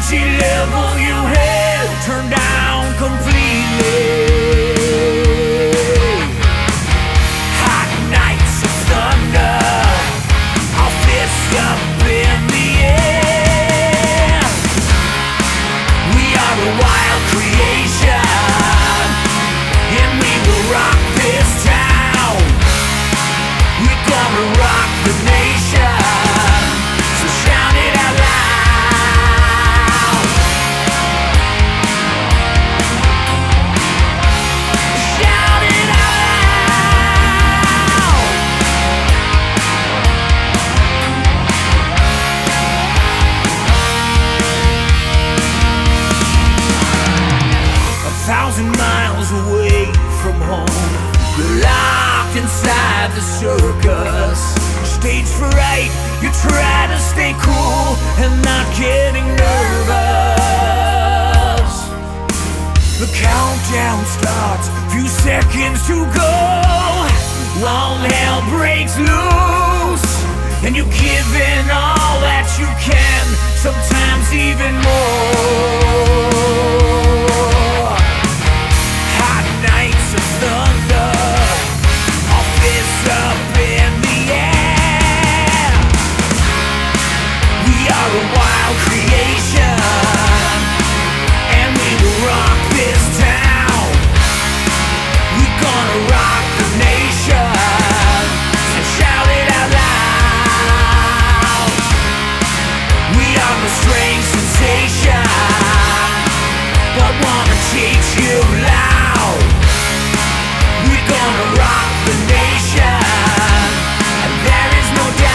energy level you had turned down completely. Hot nights of thunder, our fists up in the air. We are a wild creation, and we will rock this town. We're gonna rock the nation, so shout it out loud. Shout it out loud. 1,000 miles away from home, you're locked inside the circus. Stage fright, you try to stay cool and not getting nervous. The countdown starts, few seconds to go. All hell breaks loose, and you give in all that you can, sometimes even more. Hot nights of thunder, our fists up in the air. We are a wild creation, and we will rock this town. We're gonna rock the nation, so shout it out loud. We are the strange sensation, but wanna teach you loud. We're gonna rock the nation, and there is no doubt.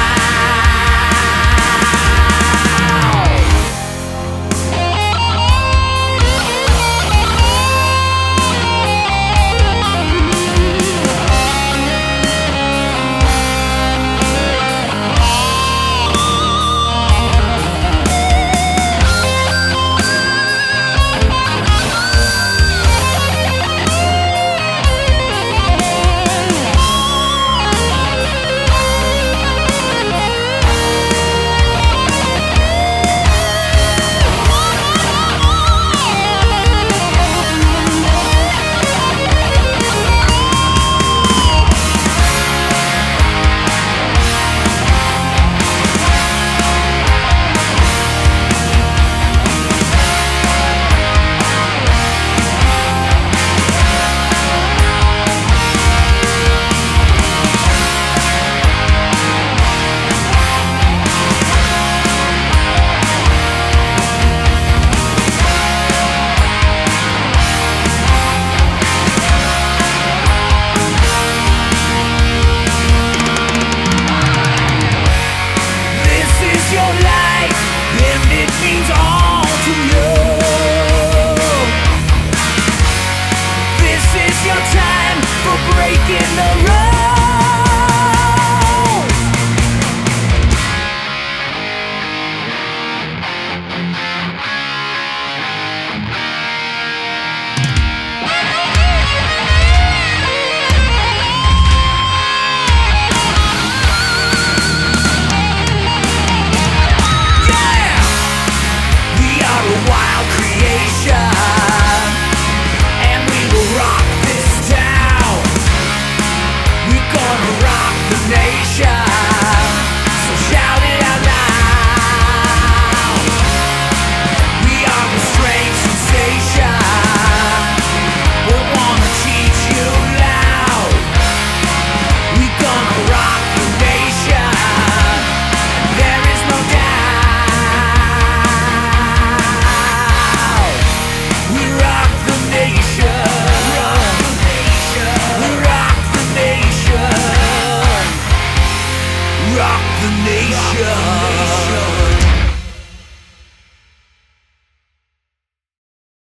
Your life, and it means all to you. This is your time for breaking the rules. Wild creation, and we will rock this town. We're gonna rock the nation, so shout it out loud. We are the strange sensation, but wanna teach you loud. We're gonna rock the nation, and there is no doubt. Rock the nation.